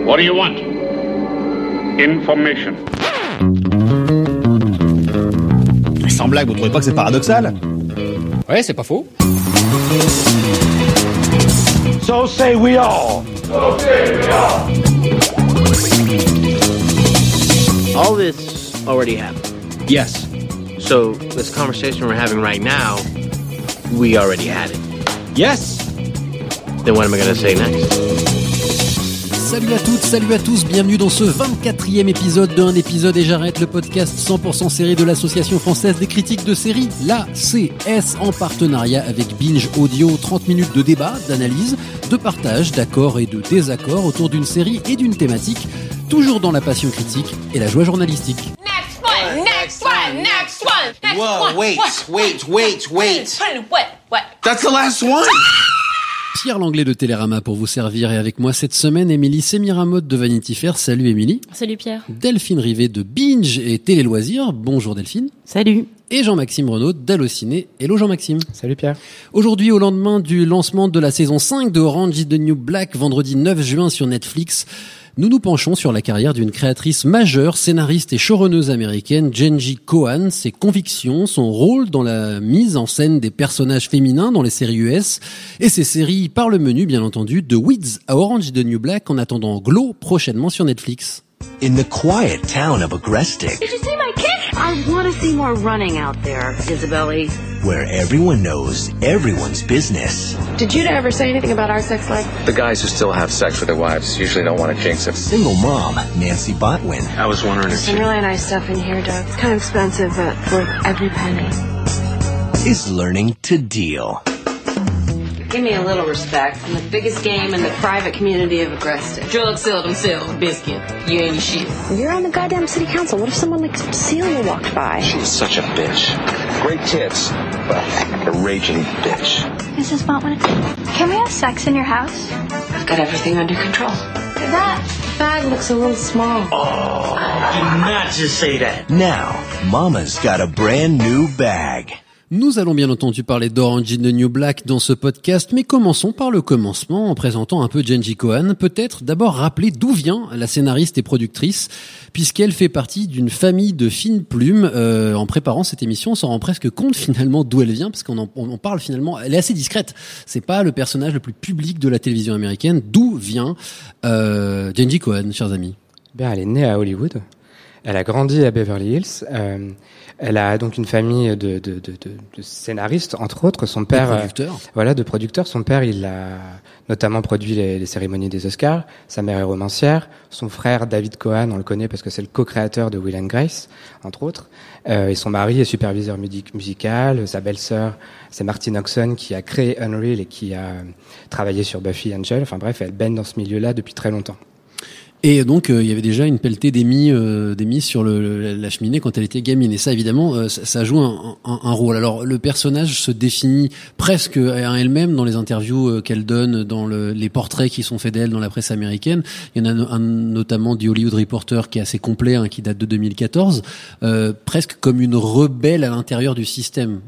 What do you want? Information. Sans blague, vous trouvez pas que c'est paradoxal? Ouais, c'est pas faux. So say we all. So say we all. All this already happened. Yes. So this conversation we're having right now, we already had it. Yes. Then what am I going to say next? Salut à toutes, salut à tous, bienvenue dans ce 24e épisode de Un épisode et j'arrête, le podcast 100% série de l'Association française des critiques de séries, l'ACS, en partenariat avec Binge Audio. 30 minutes de débat, d'analyse, de partage, d'accords et de désaccords autour d'une série et d'une thématique, toujours dans la passion critique et la joie journalistique. Next one, next one, next one, next Whoa, one. wait. What? That's the last one. Pierre Langlais de Télérama pour vous servir et avec moi cette semaine, Émilie Semiramoth de Vanity Fair. Salut Émilie. Salut Pierre. Delphine Rivet de Binge et Télé Loisirs. Bonjour Delphine. Salut. Et Jean-Maxime Renaud d'Allociné. Hello Jean-Maxime. Salut Pierre. Aujourd'hui, au lendemain du lancement de la saison 5 de Orange is the New Black, vendredi 9 juin sur Netflix, nous nous penchons sur la carrière d'une créatrice majeure, scénariste et showrunneuse américaine, Jenji Kohan, ses convictions, son rôle dans la mise en scène des personnages féminins dans les séries US, et ses séries par le menu, bien entendu, de Weeds à Orange is the New Black, en attendant Glow prochainement sur Netflix. In the quiet town of Agrestic, Did you see my kid? I want to see more running out there, Isabelle. where everyone knows everyone's business, Did you ever say anything about our sex life? The guys who still have sex with their wives usually don't want to jinx it. single mom Nancy Botwin I was wondering if Some really nice stuff in here, Doug. It's kind of expensive, but worth every penny. is learning to deal. Give me a little respect from the biggest game in the private community of Agrestic. Drugs sell themselves, biscuit. You ain't shit. You're on the goddamn city council. What if someone like Celia walked by? she's such a bitch. Great tits, but a raging bitch. Mrs. Botwin, can we have sex in your house? I've got everything under control. That bag looks a little small. Do not just say that. Now, Mama's got a brand new bag. Nous allons bien entendu parler d'Orange is the New Black dans ce podcast, mais commençons par le commencement en présentant un peu Jenji Kohan. Peut-être d'abord rappeler d'où vient la scénariste et productrice, puisqu'elle fait partie d'une famille de fines plumes. En préparant cette émission, on s'en rend presque compte finalement d'où elle vient, parce on parle finalement, elle est assez discrète. C'est pas le personnage le plus public de la télévision américaine. D'où vient Jenji Kohan, chers amis? Ben, elle est née à Hollywood. Elle a grandi à Beverly Hills. Elle a donc une famille de scénaristes, entre autres. Son père, de producteurs. Son père, il a notamment produit les cérémonies des Oscars. Sa mère est romancière. Son frère, David Kohan, on le connaît parce que c'est le co-créateur de Will and Grace, entre autres. Et son mari est superviseur musical. Sa belle-sœur, c'est Martin Oxon, qui a créé Unreal et qui a travaillé sur Buffy Angel. Enfin bref, elle baigne dans ce milieu-là depuis très longtemps. Et donc il y avait déjà une pelletée d'émis sur la cheminée quand elle était gamine, et ça évidemment ça joue un rôle. Alors le personnage se définit presque à elle-même dans les interviews qu'elle donne, dans les portraits qui sont faits d'elle dans la presse américaine. Il y en a un notamment du Hollywood Reporter qui est assez complet, qui date de 2014, presque comme une rebelle à l'intérieur du système.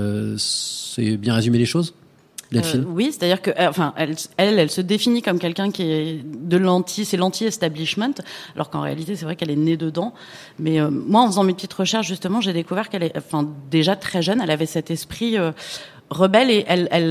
C'est bien résumé les choses? Oui, c'est-à-dire que, elle se définit comme quelqu'un qui est c'est l'anti-establishment, alors qu'en réalité, c'est vrai qu'elle est née dedans. Mais moi, en faisant mes petites recherches, justement, j'ai découvert qu'elle est, déjà très jeune, elle avait cet esprit rebelle et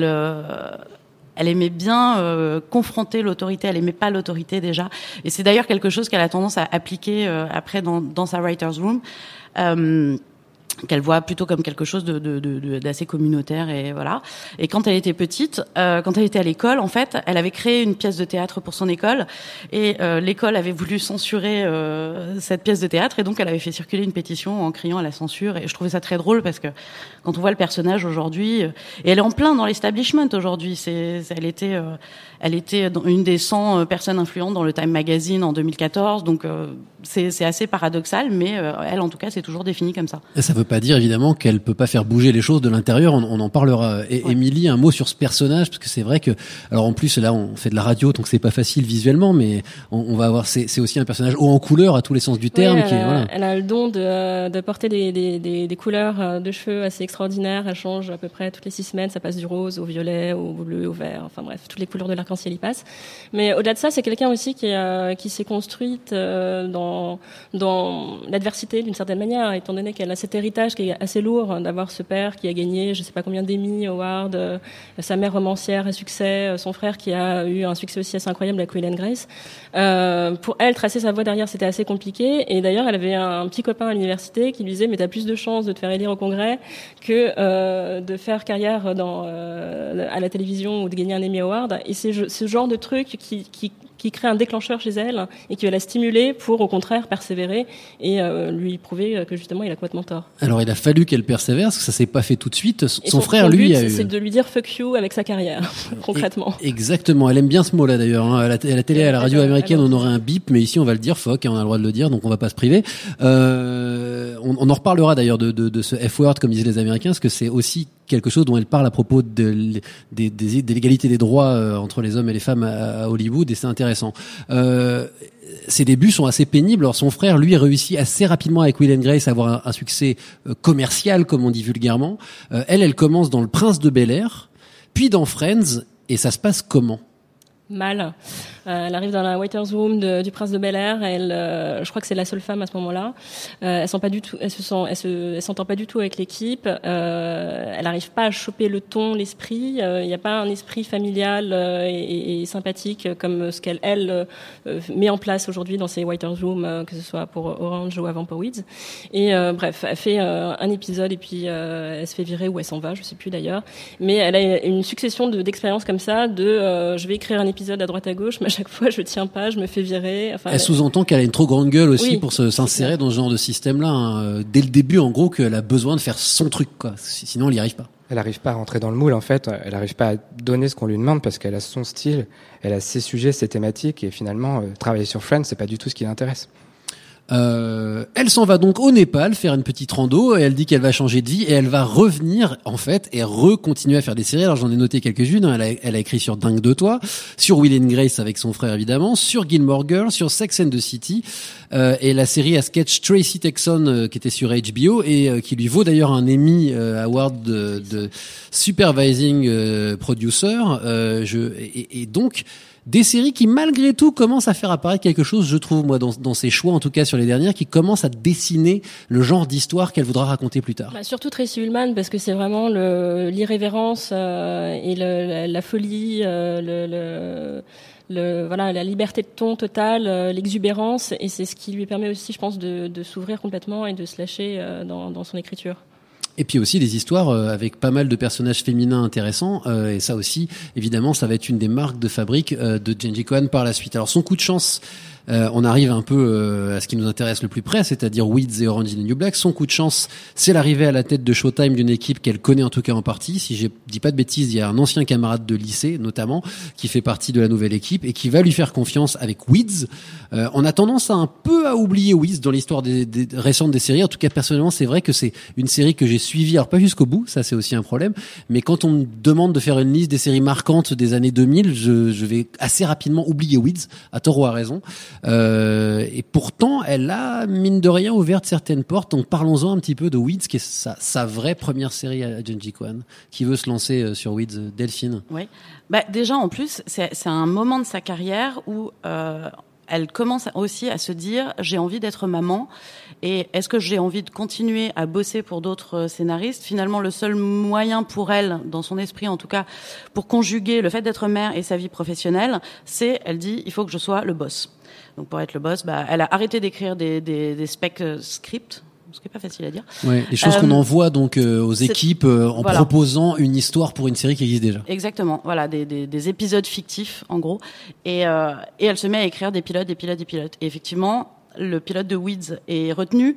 elle aimait bien confronter l'autorité. Elle aimait pas l'autorité déjà. Et c'est d'ailleurs quelque chose qu'elle a tendance à appliquer après dans sa writer's room. Qu'elle voit plutôt comme quelque chose d'assez communautaire, et voilà. Et quand elle était petite, quand elle était à l'école, en fait, elle avait créé une pièce de théâtre pour son école, et l'école avait voulu censurer cette pièce de théâtre, et donc elle avait fait circuler une pétition en criant à la censure. Et je trouvais ça très drôle parce que quand on voit le personnage aujourd'hui, et elle est en plein dans l'establishment aujourd'hui. Elle était une des 100 personnes influentes dans le Time Magazine en 2014, donc c'est assez paradoxal, mais elle, en tout cas, s'est toujours définie comme ça. Ça veut veut pas dire évidemment qu'elle peut pas faire bouger les choses de l'intérieur. On en parlera. Et Émilie, un mot sur ce personnage, parce que c'est vrai que, alors en plus là, on fait de la radio, donc c'est pas facile visuellement, mais on va avoir. C'est aussi un personnage haut en couleur à tous les sens du terme. Oui, elle a le don de porter des couleurs de cheveux assez extraordinaires. Elle change à peu près toutes les 6 semaines. Ça passe du rose au violet, au bleu, au vert. Enfin bref, toutes les couleurs de l'arc-en-ciel y passent. Mais au-delà de ça, c'est quelqu'un aussi qui s'est construite dans l'adversité d'une certaine manière, étant donné qu'elle a cet héritage qui est assez lourd d'avoir ce père qui a gagné je sais pas combien d'Emmy Awards, sa mère romancière à succès, son frère qui a eu un succès aussi assez incroyable avec Will and Grace. Pour elle, tracer sa voie derrière, c'était assez compliqué. Et d'ailleurs, elle avait un petit copain à l'université qui lui disait mais t'as plus de chances de te faire élire au Congrès que de faire carrière à la télévision ou de gagner un Emmy Award. Et c'est ce genre de truc qui crée un déclencheur chez elle et qui va la stimuler pour au contraire persévérer et lui prouver que justement il a complètement tort. Alors il a fallu qu'elle persévère parce que ça s'est pas fait tout de suite. Son frère lui but, c'est de lui dire fuck you avec sa carrière concrètement. Exactement, elle aime bien ce mot-là d'ailleurs. À la télé, à la radio américaine, on aurait un bip, mais ici on va le dire fuck et on a le droit de le dire, donc on va pas se priver. On en reparlera d'ailleurs de ce F-word comme disaient les Américains, parce que c'est aussi quelque chose dont elle parle à propos de l'égalité des droits entre les hommes et les femmes à Hollywood, et c'est intéressant. Ses débuts sont assez pénibles. Alors son frère, lui, réussit assez rapidement avec Will and Grace à avoir un succès commercial, comme on dit vulgairement. Elle commence dans Le Prince de Bel-Air, puis dans Friends, et ça se passe comment ? Mal. Elle arrive dans la waiter's room du Prince de Bel-Air. Je crois que c'est la seule femme à ce moment-là. Elle s'entend pas du tout avec l'équipe. Elle n'arrive pas à choper le ton, l'esprit. Il n'y a pas un esprit familial et sympathique comme ce qu'elle met en place aujourd'hui dans ses waiter's rooms, que ce soit pour Orange ou avant pour Weeds. Et bref, elle fait un épisode et puis elle se fait virer ou elle s'en va, je sais plus d'ailleurs. Mais elle a une succession d'expériences comme ça. Je vais écrire un épisode à droite à gauche, mais à chaque fois je tiens pas, je me fais virer. Enfin, elle sous-entend qu'elle a une trop grande gueule aussi pour s'insérer dans ce genre de système-là. Dès le début, en gros, qu'elle a besoin de faire son truc, quoi. Sinon, elle n'y arrive pas. Elle n'arrive pas à rentrer dans le moule, en fait. Elle n'arrive pas à donner ce qu'on lui demande parce qu'elle a son style, elle a ses sujets, ses thématiques, et finalement, travailler sur Friends, c'est pas du tout ce qui l'intéresse. Elle s'en va donc au Népal faire une petite rando et elle dit qu'elle va changer de vie et elle va revenir en fait et continuer à faire des séries. Alors j'en ai noté quelques-unes. Elle a écrit sur Dingue de toi, sur Will and Grace avec son frère évidemment, sur Gilmore Girls, sur Sex and the City et la série à sketch Tracy Texon qui était sur HBO et qui lui vaut d'ailleurs un Emmy Award de supervising producer. Et donc des séries qui, malgré tout, commencent à faire apparaître quelque chose, je trouve, moi, dans ses choix, en tout cas sur les dernières, qui commencent à dessiner le genre d'histoire qu'elle voudra raconter plus tard. Surtout Tracy Ullman, parce que c'est vraiment l'irrévérence et la folie, la liberté de ton totale, l'exubérance, et c'est ce qui lui permet aussi, je pense, de s'ouvrir complètement et de se lâcher dans son écriture. Et puis aussi des histoires avec pas mal de personnages féminins intéressants et ça aussi évidemment ça va être une des marques de fabrique de Jenji Kohan par la suite. Alors son coup de chance, on arrive un peu à ce qui nous intéresse le plus près, c'est-à-dire Weeds et Orange is the New Black. Son coup de chance, c'est l'arrivée à la tête de Showtime d'une équipe qu'elle connaît en tout cas en partie. Si je dis pas de bêtises, il y a un ancien camarade de lycée notamment qui fait partie de la nouvelle équipe et qui va lui faire confiance avec Weeds. On a tendance un peu à oublier Weeds dans l'histoire des récentes des séries. En tout cas personnellement, c'est vrai que c'est une série que j'ai suivie, alors pas jusqu'au bout, ça c'est aussi un problème, mais quand on me demande de faire une liste des séries marquantes des années 2000, je vais assez rapidement oublier Weeds, à tort ou à raison. Et pourtant, elle a, mine de rien, ouvert certaines portes. Donc, parlons-en un petit peu de Weeds, qui est sa vraie première série à Jenji Kohan. Qui veut se lancer sur Weeds? Delphine? Oui. Déjà, en plus, c'est un moment de sa carrière où elle commence aussi à se dire, j'ai envie d'être maman. Et est-ce que j'ai envie de continuer à bosser pour d'autres scénaristes? Finalement, le seul moyen pour elle, dans son esprit en tout cas, pour conjuguer le fait d'être mère et sa vie professionnelle, c'est, elle dit, il faut que je sois le boss. Donc pour être le boss, elle a arrêté d'écrire des spec scripts, ce qui est pas facile à dire. Ouais, les choses qu'on envoie donc aux équipes en proposant une histoire pour une série qui existe déjà. Exactement, voilà, des épisodes fictifs en gros, et elle se met à écrire des pilotes. Et effectivement, le pilote de Weeds est retenu.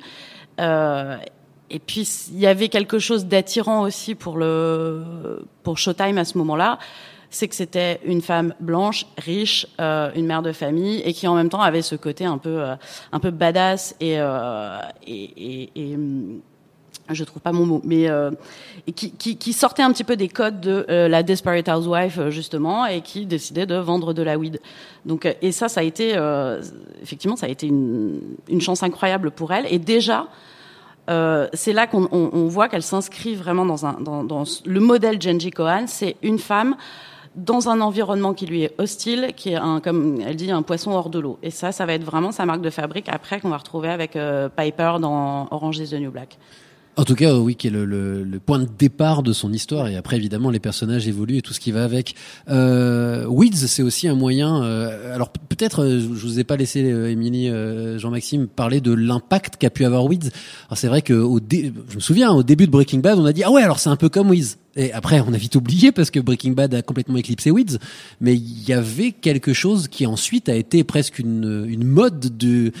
Et puis il y avait quelque chose d'attirant aussi pour Showtime à ce moment-là. C'est que c'était une femme blanche, riche, une mère de famille, et qui en même temps avait ce côté un peu badass et je trouve pas mon mot, mais qui sortait un petit peu des codes de la Desperate Housewife justement, et qui décidait de vendre de la weed. Donc et ça a été effectivement ça a été une chance incroyable pour elle. Et déjà c'est là qu'on voit qu'elle s'inscrit vraiment dans le modèle Jenji Kohan. C'est une femme dans un environnement qui lui est hostile, qui est comme elle dit, un poisson hors de l'eau. Et ça va être vraiment sa marque de fabrique après qu'on va retrouver avec Piper dans Orange is the New Black. En tout cas, oui, qui est le point de départ de son histoire. Et après, évidemment, les personnages évoluent et tout ce qui va avec. Weeds, c'est aussi un moyen. Alors peut-être, je vous ai pas laissé Émilie, Jean-Maxime parler de l'impact qu'a pu avoir Weeds. Alors c'est vrai que je me souviens, au début de Breaking Bad, on a dit ah ouais, alors c'est un peu comme Weeds. Et après, on a vite oublié parce que Breaking Bad a complètement éclipsé Weeds. Mais il y avait quelque chose qui ensuite a été presque une mode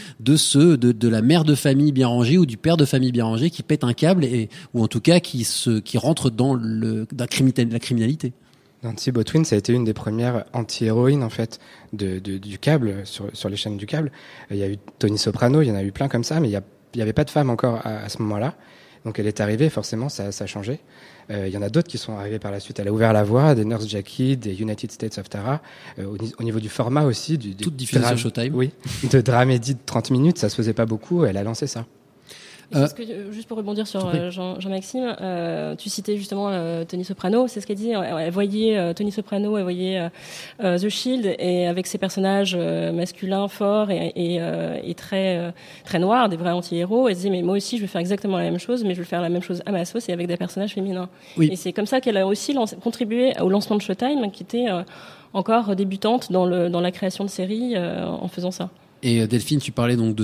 de la mère de famille bien rangée ou du père de famille bien rangé qui pète un câble ou en tout cas qui rentre dans la criminalité. Nancy Botwin, ça a été une des premières anti-héroïnes en fait du câble sur les chaînes du câble. Il y a eu Tony Soprano, il y en a eu plein comme ça, mais il y avait pas de femme encore à ce moment-là. Donc elle est arrivée, forcément ça a changé. Il y en a d'autres qui sont arrivés par la suite. Elle a ouvert la voie, des Nurse Jackie, des United States of Tara. Au niveau du format aussi, toute diffusée sur Showtime. Oui, de dramédie de 30 minutes, ça se faisait pas beaucoup. Elle a lancé ça. Juste pour rebondir sur Jean-Maxime, tu citais justement Tony Soprano, c'est ce qu'elle dit. Elle voyait Tony Soprano, elle voyait The Shield, et avec ses personnages masculins forts et très très noirs, des vrais anti-héros, elle se dit mais moi aussi je vais faire exactement la même chose, mais je vais faire la même chose à ma sauce et avec des personnages féminins. Oui. Et c'est comme ça qu'elle a aussi contribué au lancement de Showtime, qui était encore débutante dans la création de séries en faisant ça. Et Delphine, tu parlais donc de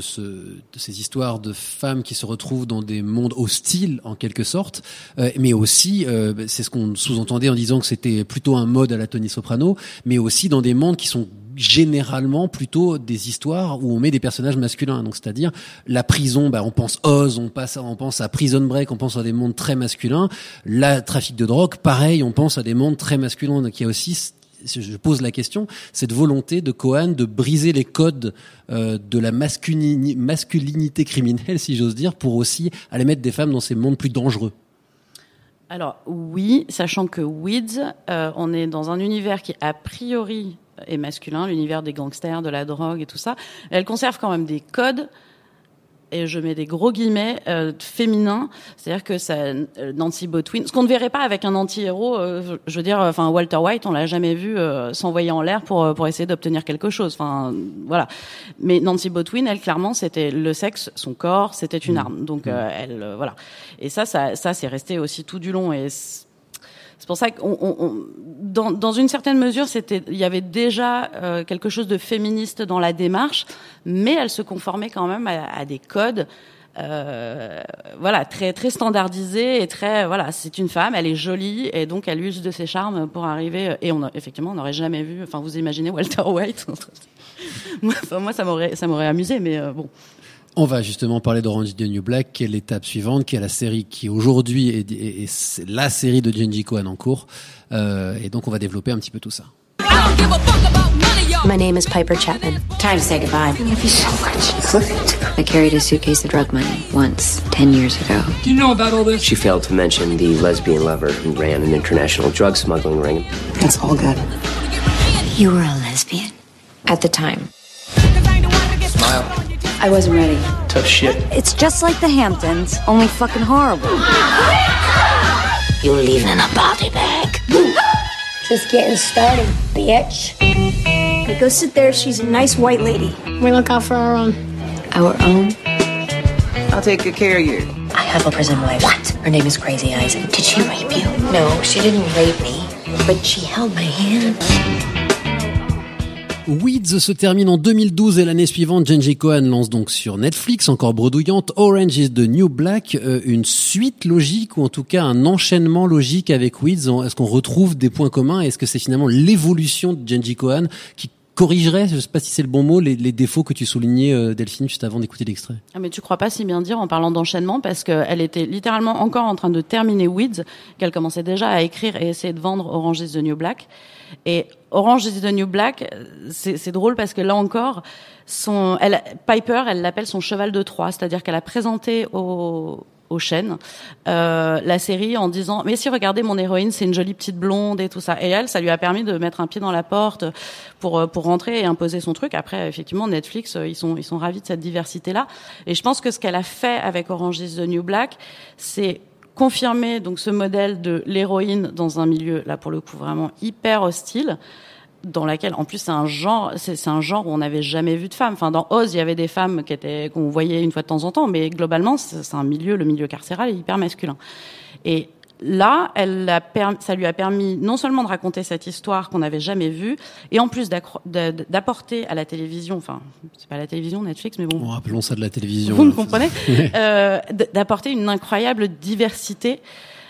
ces histoires de femmes qui se retrouvent dans des mondes hostiles en quelque sorte, mais aussi c'est ce qu'on sous-entendait en disant que c'était plutôt un mode à la Tony Soprano, mais aussi dans des mondes qui sont généralement plutôt des histoires où on met des personnages masculins. Donc c'est-à-dire la prison, on pense Oz, on pense à Prison Break, on pense à des mondes très masculins. La trafic de drogue, pareil, on pense à des mondes très masculins. Donc il y a aussi, je pose la question, cette volonté de Kohan de briser les codes de la masculinité criminelle, si j'ose dire, pour aussi aller mettre des femmes dans ces mondes plus dangereux. Alors oui, sachant que Weeds, on est dans un univers qui a priori est masculin, l'univers des gangsters, de la drogue et tout ça. Elle conserve quand même des codes, et je mets des gros guillemets, féminins. C'est-à-dire que ça, Nancy Botwin, ce qu'on ne verrait pas avec un anti-héros, je veux dire, enfin Walter White, on l'a jamais vu s'envoyer en l'air pour essayer d'obtenir quelque chose. Enfin voilà. Mais Nancy Botwin, elle clairement, c'était le sexe, son corps, c'était une arme. Donc elle, voilà. Et ça c'est resté aussi tout du long. Et c'est pour ça qu'on dans une certaine mesure, il y avait déjà quelque chose de féministe dans la démarche, mais elle se conformait quand même à des codes, voilà, très très standardisés et très, voilà, c'est une femme, elle est jolie et donc elle use de ses charmes pour arriver. Et effectivement, on n'aurait jamais vu. Enfin, vous imaginez Walter White. Moi, ça m'aurait amusé, mais bon. On va justement parler d'Orange is the New Black, qui est l'étape suivante, qui est la série qui aujourd'hui est la série de Jenji Kohan en cours. Et donc on va développer un petit peu tout ça. My name is Piper Chapman. Time to say goodbye. I love you so much. I carried a suitcase of drug money once, 10 years ago. Do you know about all this? She failed to mention the lesbian lover who ran an international drug smuggling ring. That's all good. You were a lesbian at the time. Smile. I wasn't ready. Tough shit. It's just like the Hamptons, only fucking horrible. You're leaving in a body bag. Just getting started, bitch. Hey, go sit there. She's a nice white lady. We look out for our own. Our own? I'll take good care of you. I have a prison wife. What? Her name is Crazy Eyes. Did she rape you? No, she didn't rape me, but she held my hand. Weeds se termine en 2012 et l'année suivante, Jenji Kohan lance donc sur Netflix, encore bredouillante, Orange is the New Black, une suite logique ou en tout cas un enchaînement logique avec Weeds. Est-ce qu'on retrouve des points communs? Est-ce que c'est finalement l'évolution de Jenji Kohan qui corrigerait, je ne sais pas si c'est le bon mot, les défauts que tu soulignais, Delphine, juste avant d'écouter l'extrait? Ah, mais tu crois pas si bien dire en parlant d'enchaînement, parce qu'elle était littéralement encore en train de terminer Weeds, qu'elle commençait déjà à écrire et essayer de vendre Orange is the New Black. Et Orange is the New Black, c'est drôle parce que là encore, Piper, elle l'appelle son cheval de Troie, c'est-à-dire qu'elle a présenté au aux chaînes la série en disant mais si regardez mon héroïne c'est une jolie petite blonde et tout ça, et elle ça lui a permis de mettre un pied dans la porte pour rentrer et imposer son truc. Après effectivement Netflix ils sont ravis de cette diversité là, et je pense que ce qu'elle a fait avec Orange is the New Black c'est confirmer donc ce modèle de l'héroïne dans un milieu là pour le coup vraiment hyper hostile, dans laquelle, en plus, c'est un genre où on n'avait jamais vu de femmes. Enfin, dans Oz, il y avait des femmes qu'on voyait une fois de temps en temps, mais globalement, c'est un milieu, le milieu carcéral est hyper masculin. Et là, ça lui a permis non seulement de raconter cette histoire qu'on n'avait jamais vue, et en plus d'apporter à la télévision, enfin, c'est pas la télévision, Netflix, mais bon. Bon, appelons ça de la télévision. Vous me comprenez? D'apporter une incroyable diversité.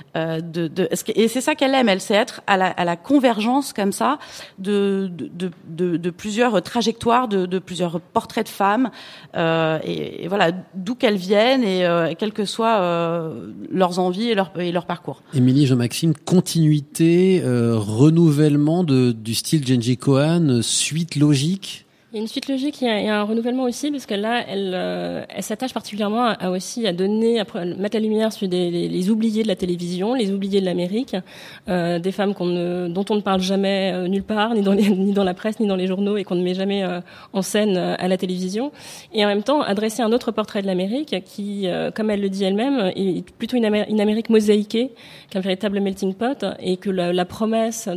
Et c'est ça qu'elle aime, elle sait être à la convergence comme ça de plusieurs trajectoires, de plusieurs portraits de femmes, et voilà, d'où qu'elles viennent et quelles que soient leurs envies et leur parcours. Émilie, Jean-Maxime, continuité, renouvellement du style Jenji Kohan, suite logique? Il y a une suite logique, il y a un renouvellement aussi, parce que là, elle s'attache particulièrement à mettre la lumière sur les oubliés de la télévision, les oubliés de l'Amérique, des femmes dont on ne parle jamais nulle part, ni dans la presse, ni dans les journaux, et qu'on ne met jamais en scène à la télévision. Et en même temps, adresser un autre portrait de l'Amérique qui, comme elle le dit elle-même, est plutôt une Amérique mosaïquée qu'un véritable melting pot, et que la promesse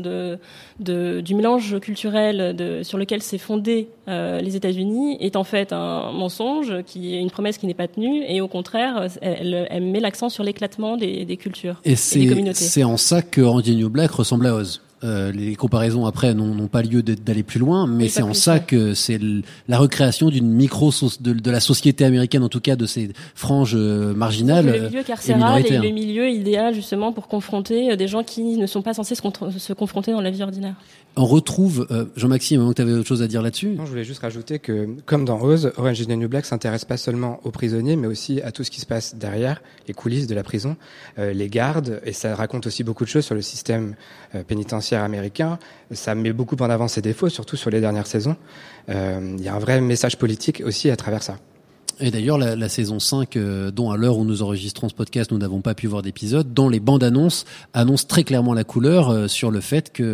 du mélange culturel sur lequel s'est fondé les États-Unis est en fait un mensonge, qui est une promesse qui n'est pas tenue, et au contraire, elle met l'accent sur l'éclatement des cultures et des communautés. C'est en ça que Orange is the New Black ressemble à Oz. Les comparaisons après n'ont pas lieu d'aller plus loin, mais c'est en ça que c'est la recréation d'une de la société américaine, en tout cas de ces franges marginales. Le milieu carcéral est le milieu idéal justement pour confronter des gens qui ne sont pas censés se confronter dans la vie ordinaire. On retrouve Jean-Maxime, tu avais autre chose à dire là-dessus? Non, je voulais juste rajouter que, comme dans Oz, Orange is the New Black s'intéresse pas seulement aux prisonniers, mais aussi à tout ce qui se passe derrière, les coulisses de la prison, les gardes, et ça raconte aussi beaucoup de choses sur le système pénitentiaire américain. Ça met beaucoup en avant ses défauts, surtout sur les dernières saisons. Il y a un vrai message politique aussi à travers ça. Et d'ailleurs, la saison 5, dont à l'heure où nous enregistrons ce podcast, nous n'avons pas pu voir d'épisode, dans les bandes annonce très clairement la couleur sur le fait que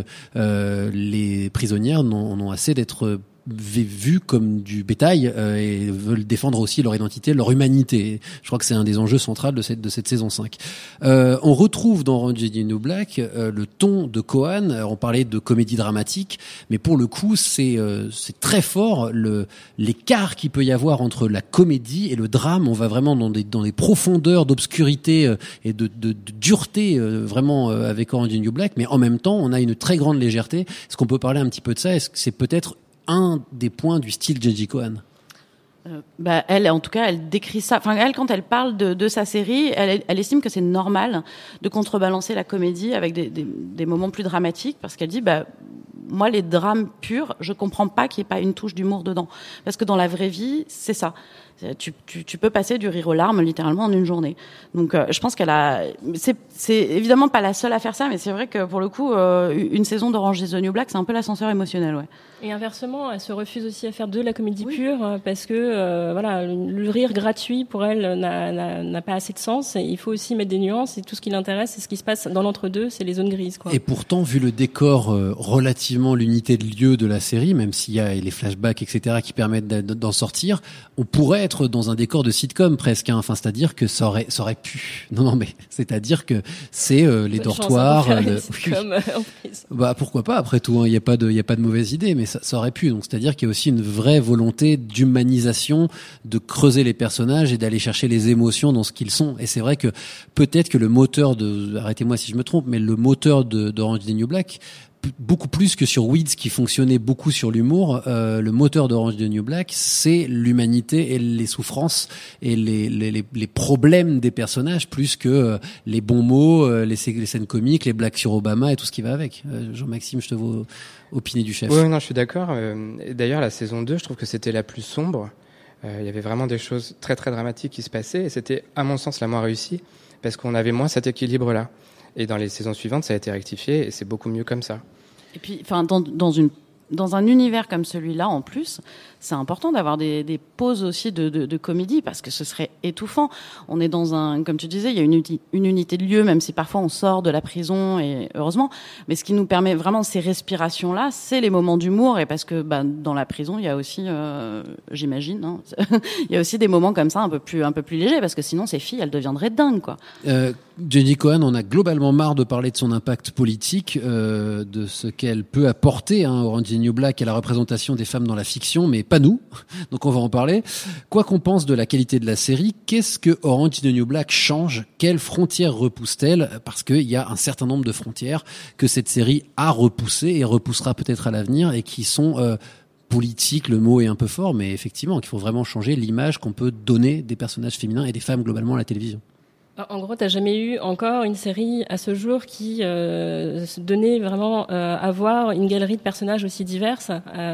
les prisonnières n'ont assez d'être vus comme du bétail et veulent défendre aussi leur identité, leur humanité. Je crois que c'est un des enjeux centraux de cette saison 5. On retrouve dans Orange is the New Black le ton de Kohan. On parlait de comédie dramatique, mais pour le coup c'est très fort l'écart qu'il peut y avoir entre la comédie et le drame. On va vraiment dans des profondeurs d'obscurité et de dureté vraiment avec Orange is the New Black, mais en même temps on a une très grande légèreté. Est-ce qu'on peut parler un petit peu de ça? Est-ce que c'est peut-être un des points du style Jenji Kohan? Elle, en tout cas, elle décrit ça. Enfin, elle, quand elle parle de sa série, elle estime que c'est normal de contrebalancer la comédie avec des moments plus dramatiques, parce qu'elle dit, moi, les drames purs, je comprends pas qu'il n'y ait pas une touche d'humour dedans, parce que dans la vraie vie, c'est ça. Tu peux passer du rire aux larmes littéralement en une journée. Donc je pense c'est évidemment pas la seule à faire ça, mais c'est vrai que pour le coup une saison d'Orange is the New Black, c'est un peu l'ascenseur émotionnel, ouais. Et inversement, elle se refuse aussi à faire de la comédie pure, parce que voilà, le rire gratuit pour elle n'a pas assez de sens, et il faut aussi mettre des nuances, et tout ce qui l'intéresse, c'est ce qui se passe dans l'entre-deux, c'est les zones grises, quoi. Et pourtant, vu le décor relativement l'unité de lieu de la série, même s'il y a les flashbacks etc qui permettent d'en sortir, on pourrait être dans un décor de sitcom presque, hein. Enfin, c'est-à-dire que ça aurait pu. Non, mais c'est-à-dire que c'est les dortoirs. Pourquoi pas, après tout, hein. Il y a pas de mauvaise idée, mais ça aurait pu. Donc, c'est-à-dire qu'il y a aussi une vraie volonté d'humanisation, de creuser les personnages et d'aller chercher les émotions dans ce qu'ils sont. Et c'est vrai que peut-être que le moteur arrêtez-moi si je me trompe, mais le moteur d'Orange is the New Black, beaucoup plus que sur Weeds qui fonctionnait beaucoup sur l'humour, le moteur d'Orange is the New Black, c'est l'humanité et les souffrances et les problèmes des personnages, plus que les bons mots, les scènes comiques, les blagues sur Obama et tout ce qui va avec. Jean-Maxime, je te vois opiner du chef. Oui, non, je suis d'accord. D'ailleurs, la saison 2, je trouve que c'était la plus sombre. Il y avait vraiment des choses très très dramatiques qui se passaient, et c'était à mon sens la moins réussie, parce qu'on avait moins cet équilibre-là. Et dans les saisons suivantes, ça a été rectifié, et c'est beaucoup mieux comme ça. Et puis, enfin, dans une dans un univers comme celui-là, en plus, c'est important d'avoir des pauses aussi de comédie, parce que ce serait étouffant. On est dans comme tu disais, il y a une unité de lieu, même si parfois on sort de la prison, et heureusement. Mais ce qui nous permet vraiment ces respirations-là, c'est les moments d'humour, et parce que dans la prison, il y a aussi, j'imagine, hein, il y a aussi des moments comme ça un peu plus légers, parce que sinon ces filles, elles deviendraient dingues, quoi. Jenny Cohen, on a globalement marre de parler de son impact politique, de ce qu'elle peut apporter, Orange is the New Black, à la représentation des femmes dans la fiction, mais pas nous. Donc on va en parler. Quoi qu'on pense de la qualité de la série, qu'est-ce que Orange is the New Black change? Quelles frontières repousse-t-elle? Parce qu'il y a un certain nombre de frontières que cette série a repoussées et repoussera peut-être à l'avenir, et qui sont politiques, le mot est un peu fort, mais effectivement, qu'il faut vraiment changer l'image qu'on peut donner des personnages féminins et des femmes globalement à la télévision. En gros, t'as jamais eu encore une série à ce jour qui se donnait vraiment à voir une galerie de personnages aussi diverses,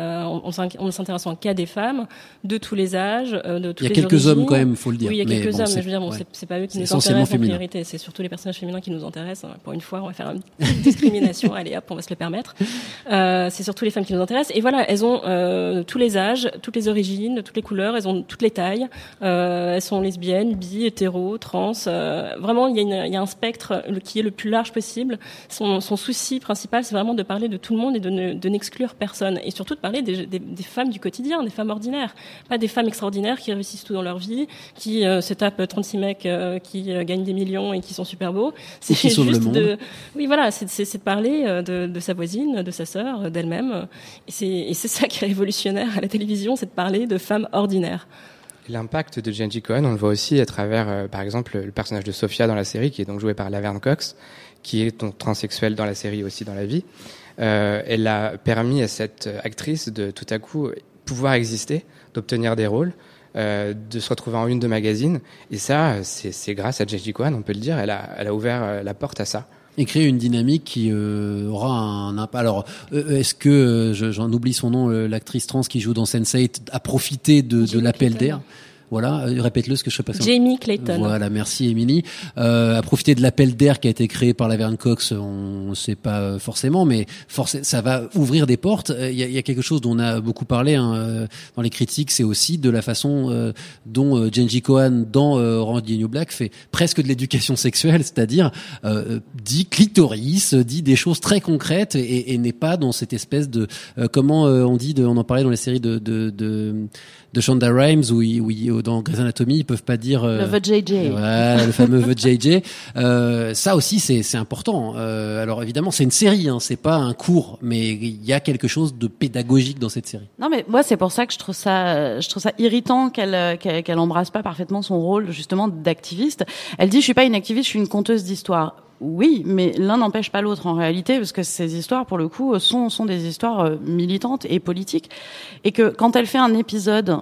en s'intéressant qu'à des femmes de tous les âges, de toutes les origines. Il y a quelques hommes quand même, faut le dire. Oui, il y a quelques hommes, mais je veux dire, c'est pas eux qui nous intéressent en priorité. C'est surtout les personnages féminins qui nous intéressent. Pour une fois, on va faire une petite discrimination. Allez, hop, on va se le permettre. C'est surtout les femmes qui nous intéressent. Et voilà, elles ont tous les âges, toutes les origines, toutes les couleurs. Elles ont toutes les tailles. Elles sont lesbiennes, bi, hétéro, trans. Vraiment, il y a un spectre qui est le plus large possible. Son souci principal, c'est vraiment de parler de tout le monde et de n'exclure personne. Et surtout de parler des femmes du quotidien, des femmes ordinaires. Pas des femmes extraordinaires qui réussissent tout dans leur vie, qui se tapent 36 mecs qui gagnent des millions et qui sont super beaux. C'est juste oui, voilà, c'est de parler de sa voisine, de sa sœur, d'elle-même. Et c'est ça qui est révolutionnaire à la télévision, c'est de parler de femmes ordinaires. L'impact de Jenny Cohen, on le voit aussi à travers, par exemple, le personnage de Sophia dans la série, qui est donc joué par Laverne Cox, qui est donc transsexuelle dans la série et aussi dans la vie. Elle a permis à cette actrice de tout à coup pouvoir exister, d'obtenir des rôles, de se retrouver en une de magazine. Et ça, c'est grâce à Jenny Cohen, on peut le dire. Elle a ouvert la porte à ça. Et créer une dynamique qui aura un impact. Alors, est-ce que j'en oublie son nom, l'actrice trans qui joue dans Sense8 a profité de l'appel d'air? Voilà, répète-le, ce que je sais pas. Jamie Clayton. Voilà, merci Émilie. À profiter de l'appel d'air qui a été créé par Laverne Cox, on ne sait pas forcément, mais ça va ouvrir des portes. Il y a quelque chose dont on a beaucoup parlé dans les critiques, c'est aussi de la façon dont Jenny Cohen dans Orange is the New Black fait presque de l'éducation sexuelle, c'est-à-dire dit clitoris, dit des choses très concrètes et n'est pas dans cette espèce de comment on en parlait dans les séries de Shonda Rhimes où dans Grey's Anatomy ils peuvent pas dire le VJJ. Voilà, le fameux VJJ. Ça aussi c'est important. Alors évidemment c'est une série, c'est pas un cours, mais il y a quelque chose de pédagogique dans cette série. Non mais moi c'est pour ça que je trouve ça irritant qu'elle embrasse pas parfaitement son rôle justement d'activiste. Elle dit je suis pas une activiste, je suis une conteuse d'histoire. Oui, mais l'un n'empêche pas l'autre en réalité, parce que ces histoires, pour le coup, sont des histoires militantes et politiques. Et que quand elle fait un épisode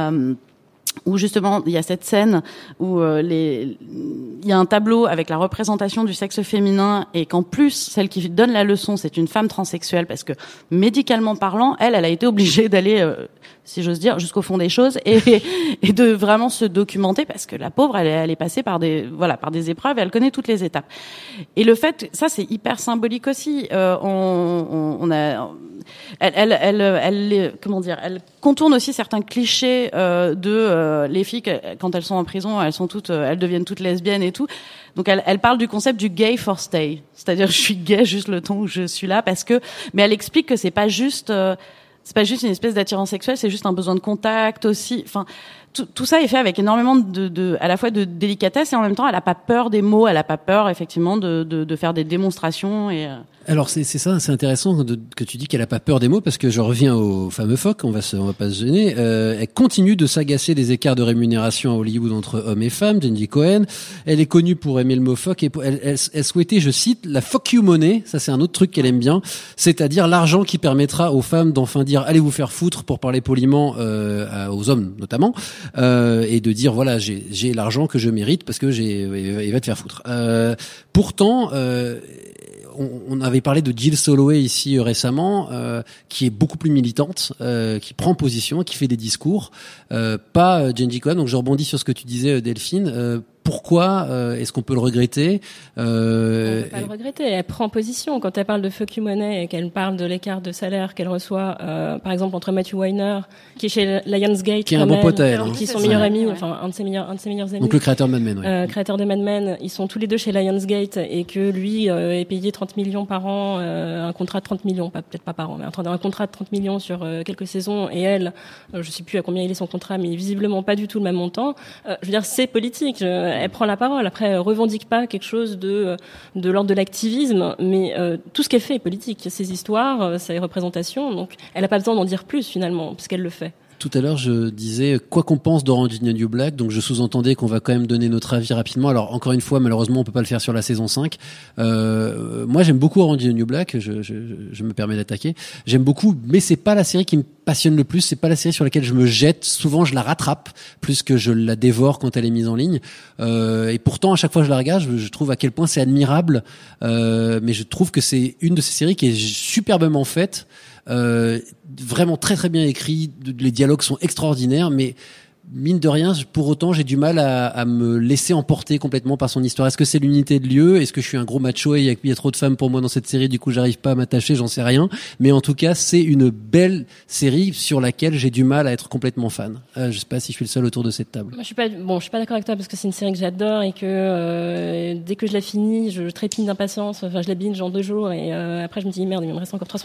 où justement il y a cette scène où il y a un tableau avec la représentation du sexe féminin et qu'en plus celle qui donne la leçon c'est une femme transsexuelle, parce que médicalement parlant elle a été obligée d'aller si j'ose dire jusqu'au fond des choses et de vraiment se documenter, parce que la pauvre elle est passée par des épreuves et elle connaît toutes les étapes. Et le fait, ça c'est hyper symbolique aussi. Elle contourne aussi certains clichés les filles quand elles sont en prison, elles deviennent toutes lesbiennes et tout. Donc elle parle du concept du gay for stay, c'est-à-dire je suis gay juste le temps où je suis là, mais elle explique que c'est pas juste une espèce d'attirance sexuelle, c'est juste un besoin de contact aussi. Enfin, tout ça est fait avec énormément à la fois de délicatesse, et en même temps elle a pas peur des mots, elle a pas peur effectivement de faire des démonstrations et Alors c'est ça, c'est intéressant que tu dis qu'elle a pas peur des mots, parce que je reviens au fameux phoque, on va pas se gêner. Elle continue de s'agacer des écarts de rémunération à Hollywood entre hommes et femmes. Jenny Cohen, elle est connue pour aimer le mot phoque et elle souhaitait, je cite, la fuck you money. Ça c'est un autre truc qu'elle aime bien, c'est-à-dire l'argent qui permettra aux femmes d'enfin dire allez vous faire foutre, pour parler poliment aux hommes notamment, et de dire voilà j'ai l'argent que je mérite parce que il va te faire foutre. Pourtant on avait parlé de Jill Soloway ici récemment, qui est beaucoup plus militante, qui prend position, qui fait des discours, pas Jenny Cohen. Donc je rebondis sur ce que tu disais, Delphine. pourquoi est-ce qu'on peut le regretter? On peut pas le regretter. Elle prend position quand elle parle de Fuck You Money et qu'elle parle de l'écart de salaire qu'elle reçoit, par exemple entre Matthew Weiner, qui est chez Lionsgate, qui est un bon pote à elle, qui est son meilleur ami, enfin un de ses meilleurs amis. Donc le créateur de Mad Men, créateur de Mad Men, ils sont tous les deux chez Lionsgate et que lui est payé 30 millions par an, un contrat de 30 millions, peut-être pas par an, mais un contrat de 30 millions sur quelques saisons, et elle, je sais plus à combien il est son contrat, mais visiblement pas du tout le même montant. Je veux dire, c'est politique. Elle prend la parole. Après, elle revendique pas quelque chose de l'ordre de l'activisme, mais tout ce qu'elle fait est politique. Ses histoires, ses représentations. Donc, elle n'a pas besoin d'en dire plus finalement, puisqu'elle le fait. Tout à l'heure, je disais quoi qu'on pense d'Orange is the New Black, donc je sous-entendais qu'on va quand même donner notre avis rapidement. Alors encore une fois, malheureusement, on peut pas le faire sur la saison 5. Moi, j'aime beaucoup Orange is the New Black. Je me permets d'attaquer. J'aime beaucoup, mais c'est pas la série qui me passionne le plus. C'est pas la série sur laquelle je me jette. Souvent, je la rattrape plus que je la dévore quand elle est mise en ligne. Et pourtant, à chaque fois que je la regarde, je trouve à quel point c'est admirable. Mais je trouve que c'est une de ces séries qui est superbement faite. Vraiment très très bien écrit, les dialogues sont extraordinaires, mais mine de rien, pour autant, j'ai du mal à me laisser emporter complètement par son histoire. Est-ce que c'est l'unité de lieu? Est-ce que je suis un gros macho et il y a trop de femmes pour moi dans cette série, du coup j'arrive pas à m'attacher? J'en sais rien. Mais en tout cas, c'est une belle série sur laquelle j'ai du mal à être complètement fan. Je sais pas si je suis le seul autour de cette table. Moi, je suis pas d'accord avec toi parce que c'est une série que j'adore et que dès que je la finis, je trépigne d'impatience. Enfin, je la binge en 2 jours et après je me dis merde, il me reste encore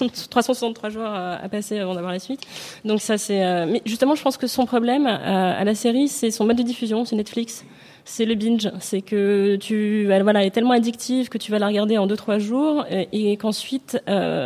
363 jours à passer avant d'avoir la suite. Donc ça c'est. Mais justement, je pense que son problème à la série, c'est son mode de diffusion, c'est Netflix. C'est le binge, c'est que elle est tellement addictive que tu vas la regarder en 2-3 jours et qu'ensuite,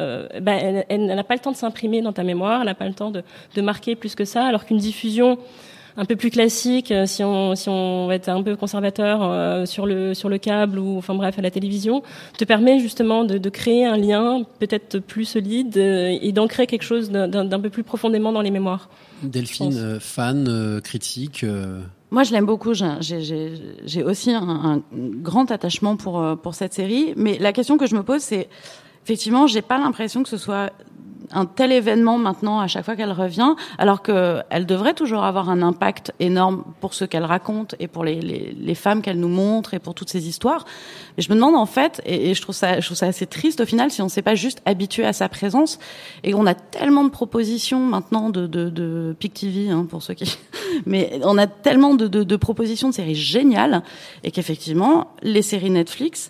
elle n'a pas le temps de s'imprimer dans ta mémoire, elle n'a pas le temps de marquer plus que ça, alors qu'une diffusion un peu plus classique, si on va être un peu conservateur sur le câble ou enfin bref à la télévision, te permet justement de créer un lien peut-être plus solide et d'ancrer quelque chose d'un peu plus profondément dans les mémoires. Delphine, fan, critique. Moi, je l'aime beaucoup. J'ai aussi un grand attachement pour cette série. Mais la question que je me pose, c'est effectivement, j'ai pas l'impression que ce soit un tel événement maintenant à chaque fois qu'elle revient, alors que elle devrait toujours avoir un impact énorme pour ce qu'elle raconte et pour les femmes qu'elle nous montre et pour toutes ces histoires. Mais je me demande en fait, et je trouve ça assez triste au final si on s'est pas juste habitué à sa présence et on a tellement de propositions maintenant de Pic TV pour ceux qui, mais on a tellement de propositions de séries géniales et qu'effectivement les séries Netflix,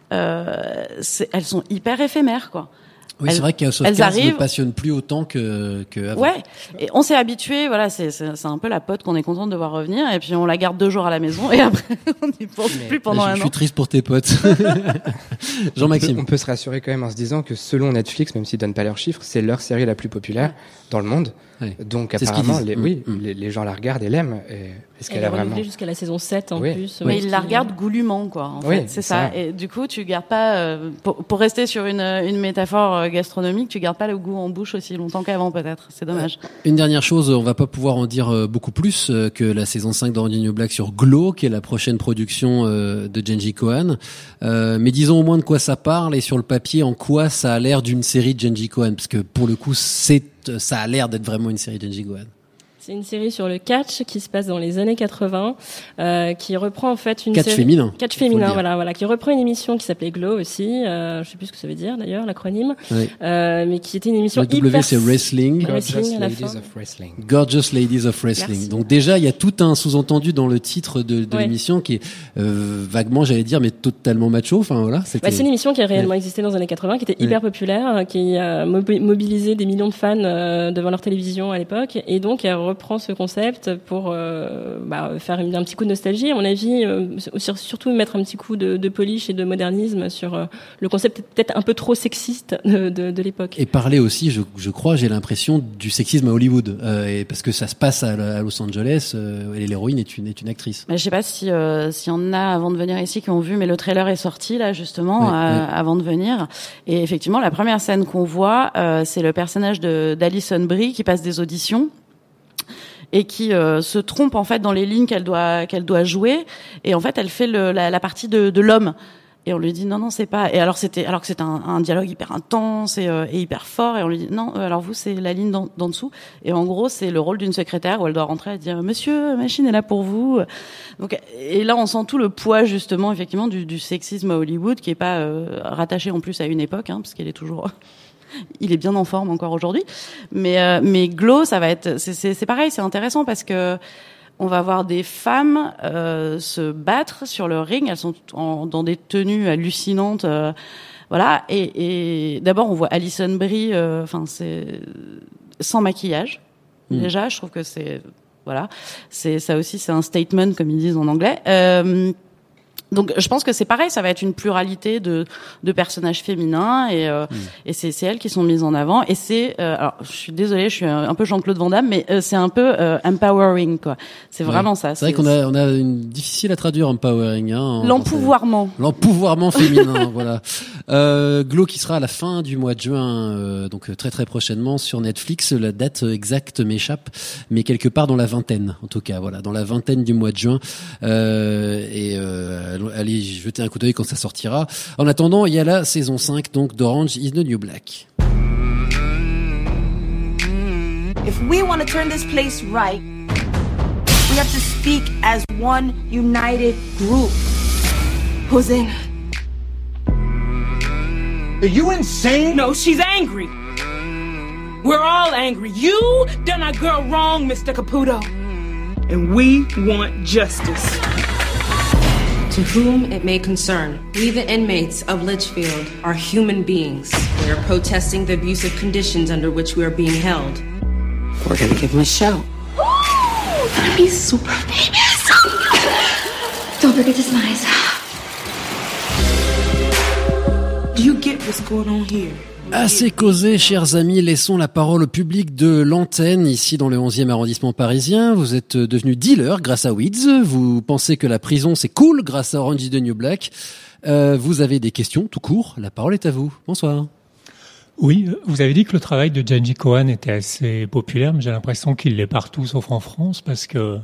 elles sont hyper éphémères quoi. Oui, c'est vrai qu'House of Cards me passionne plus autant que avant. Ouais, et on s'est habitué, voilà, c'est un peu la pote qu'on est contente de voir revenir, et puis on la garde 2 jours à la maison, et après on n'y pense plus pendant un an. Je suis triste pour tes potes. Jean-Maxime. On peut se rassurer quand même en se disant que selon Netflix, même s'ils donnent pas leurs chiffres, c'est leur série la plus populaire dans le monde. Ouais. Donc c'est apparemment, les gens la regardent et l'aiment. Est-ce qu'elle a vraiment jusqu'à la saison 7 en plus. Mais ils la regardent goulûment, quoi. En fait, c'est ça. Et du coup, tu gardes pas, pour rester sur une métaphore gastronomique, tu gardes pas le goût en bouche aussi longtemps qu'avant, peut-être. C'est dommage. Une dernière chose, on va pas pouvoir en dire beaucoup plus que la saison 5 d'Orange is the New Black sur Glow, qui est la prochaine production de Jenji Kohan. Mais disons au moins de quoi ça parle et sur le papier en quoi ça a l'air d'une série de Jenji Kohan, parce que pour le coup, ça a l'air d'être vraiment une série de Jenji Kohan. C'est une série sur le catch qui se passe dans les années 80, qui reprend en fait une catch série féminin. Catch féminin, voilà, qui reprend une émission qui s'appelait Glow aussi. Je sais plus ce que ça veut dire d'ailleurs, l'acronyme, mais qui était une émission le W c'est Wrestling. Gorgeous Ladies of Wrestling. Gorgeous Ladies of Wrestling. Merci. Donc déjà, il y a tout un sous-entendu dans le titre de l'émission qui est vaguement, j'allais dire, mais totalement macho. Enfin voilà. C'est une émission qui a réellement existé dans les années 80, qui était hyper populaire, qui a mobilisé des millions de fans devant leur télévision à l'époque, et donc reprend ce concept pour faire un petit coup de nostalgie, à mon avis, surtout mettre un petit coup de polish et de modernisme sur le concept peut-être un peu trop sexiste de l'époque. Et parler aussi, je crois, j'ai l'impression du sexisme à Hollywood, et parce que ça se passe à Los Angeles, et l'héroïne est une actrice. Mais je sais pas si on a avant de venir ici qui ont vu, mais le trailer est sorti là justement avant de venir, et effectivement la première scène qu'on voit, c'est le personnage d'Alison Brie qui passe des auditions et qui se trompe en fait dans les lignes qu'elle doit jouer, et en fait elle fait la partie de l'homme. Et on lui dit non, c'est pas. Et alors que c'était un dialogue hyper intense et hyper fort. Et on lui dit non, alors vous c'est la ligne d'en dessous. Et en gros c'est le rôle d'une secrétaire où elle doit rentrer et dire monsieur, machine est là pour vous. Donc et là on sent tout le poids justement effectivement du sexisme à Hollywood qui est pas rattaché en plus à une époque, parce qu'il est toujours. Il est bien en forme encore aujourd'hui. Mais Glow, ça va être c'est pareil, c'est intéressant parce que on va voir des femmes se battre sur le ring. Elles sont dans des tenues hallucinantes, voilà. Et d'abord, on voit Alison Brie, c'est sans maquillage. Déjà, je trouve que c'est voilà. C'est ça aussi, c'est un statement comme ils disent en anglais. Donc je pense que c'est pareil, ça va être une pluralité de personnages féminins et c'est elles qui sont mises en avant et c'est alors je suis désolée, je suis un peu Jean-Claude Van Damme mais c'est un peu empowering quoi. C'est vraiment ça. C'est vrai qu'on a une difficile à traduire empowering l'empouvoirment féminin voilà. Glow qui sera à la fin du mois de juin donc très très prochainement sur Netflix, la date exacte m'échappe mais quelque part dans la vingtaine en tout cas voilà, dans la vingtaine du mois de juin allez jeter un coup d'œil quand ça sortira. En attendant, il y a la saison 5 donc d'Orange is the New Black. If we want to turn this place right, we have to speak as one united group. Hosanna. Are you insane? No, she's angry. We're all angry. You done our girl wrong, Mr. Caputo. And we want justice. To whom it may concern, we the inmates of Litchfield are human beings. We are protesting the abusive conditions under which we are being held. We're gonna give them a show. It's gonna be super famous. Don't forget to smile. Do you get what's going on here? Assez causé, chers amis, laissons la parole au public de l'antenne, ici dans le 11e arrondissement parisien. Vous êtes devenu dealer grâce à Weeds. Vous pensez que la prison c'est cool grâce à Orange is the New Black. Vous avez des questions tout court. La parole est à vous. Bonsoir. Oui, vous avez dit que le travail de Jenji Kohan était assez populaire, mais j'ai l'impression qu'il l'est partout sauf en France parce que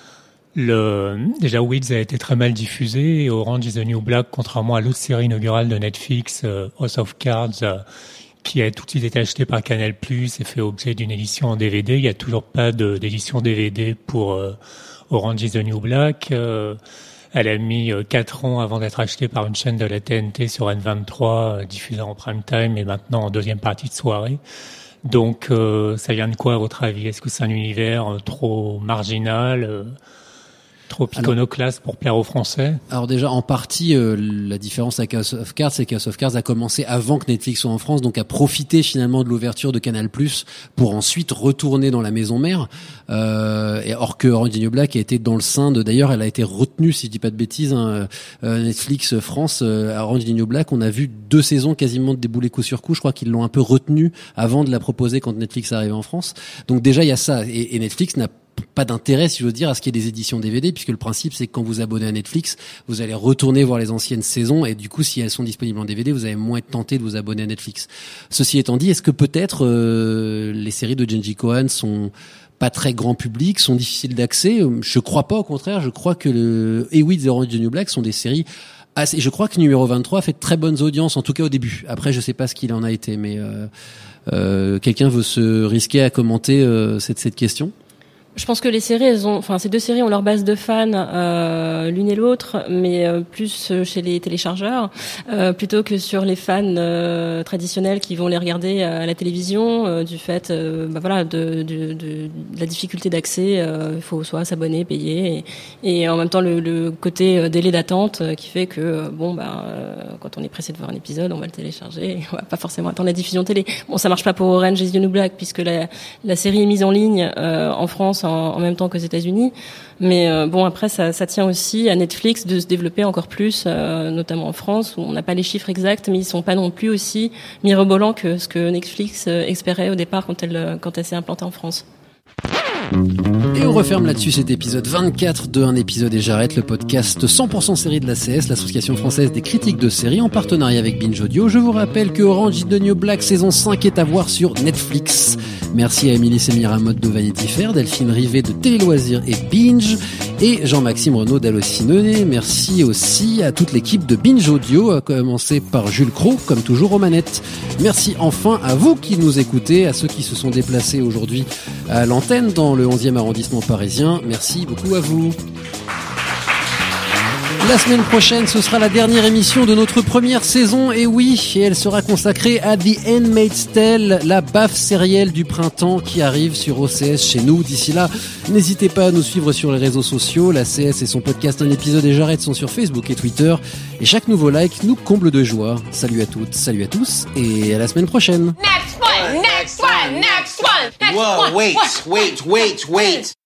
déjà Weeds a été très mal diffusé et Orange is the New Black, contrairement à l'autre série inaugurale de Netflix, House of Cards, qui a tout de suite été acheté par Canal+, et fait objet d'une édition en DVD. Il n'y a toujours pas d'édition DVD pour Orange is the New Black. Elle a mis 4 ans avant d'être achetée par une chaîne de la TNT sur N23, diffusée en prime time et maintenant en deuxième partie de soirée. Donc ça vient de quoi à votre avis? Est-ce que c'est un univers trop marginal, trop iconoclaste pour plaire aux Français? Alors déjà, en partie, la différence avec House of Cards, c'est que House of Cards a commencé avant que Netflix soit en France, donc a profité finalement de l'ouverture de Canal+ pour ensuite retourner dans la maison mère. Et or que Orange is the New Black a été dans le sein de, d'ailleurs, elle a été retenue, si je dis pas de bêtises, Netflix France, à Orange is the New Black, on a vu 2 saisons quasiment débouler coup sur coup. Je crois qu'ils l'ont un peu retenue avant de la proposer quand Netflix arrive en France. Donc déjà, il y a ça. Et Netflix n'a pas d'intérêt, si je veux dire, à ce qu'il y ait des éditions DVD, puisque le principe, c'est que quand vous abonnez à Netflix, vous allez retourner voir les anciennes saisons, et du coup, si elles sont disponibles en DVD, vous allez moins être tenté de vous abonner à Netflix. Ceci étant dit, est-ce que peut-être les séries de Jenji Kohan sont pas très grand public, sont difficiles d'accès? Je crois pas, au contraire, je crois que Weeds et Orange is the New Black sont des séries assez... Je crois que numéro 23 fait de très bonnes audiences, en tout cas au début. Après, je sais pas ce qu'il en a été, mais quelqu'un veut se risquer à commenter cette question? Je pense que les séries, ces 2 séries ont leur base de fans l'une et l'autre, mais plus chez les téléchargeurs plutôt que sur les fans traditionnels qui vont les regarder à la télévision du fait de la difficulté d'accès. Il faut soit s'abonner, payer, et en même temps le côté délai d'attente qui fait que quand on est pressé de voir un épisode, on va le télécharger et on va pas forcément attendre la diffusion télé. Bon, ça marche pas pour Orange is the New Black puisque la série est mise en ligne en France en même temps qu'aux États-Unis, mais après ça tient aussi à Netflix de se développer encore plus, notamment en France où on n'a pas les chiffres exacts, mais ils sont pas non plus aussi mirobolants que ce que Netflix espérait au départ quand elle s'est implantée en France. Et on referme là-dessus cet épisode 24 de Un épisode et j'arrête, le podcast 100% série de l'ACS, l'association française des critiques de séries, en partenariat avec Binge Audio. Je vous rappelle que Orange is the New Black saison 5 est à voir sur Netflix. Merci à Émilie Semiramotte de Vanity Fair, Delphine Rivet de Télé Loisirs et Binge. et Jean-Maxime Renaud d'Allociné. Merci aussi à toute l'équipe de Binge Audio, à commencer par Jules Cros, comme toujours aux manettes. Merci enfin à vous qui nous écoutez, à ceux qui se sont déplacés aujourd'hui à l'antenne dans le 11e arrondissement parisien. Merci beaucoup à vous. La semaine prochaine, ce sera la dernière émission de notre première saison, et oui, et elle sera consacrée à The Handmaid's Tale, la baffe sérielle du printemps qui arrive sur OCS chez nous. D'ici là, n'hésitez pas à nous suivre sur les réseaux sociaux. La CS et son podcast Un épisode et j'arrête sont sur Facebook et Twitter, et chaque nouveau like nous comble de joie. Salut à toutes, salut à tous, et à la semaine prochaine. Next one, next one, next one, next one. Whoa, wait.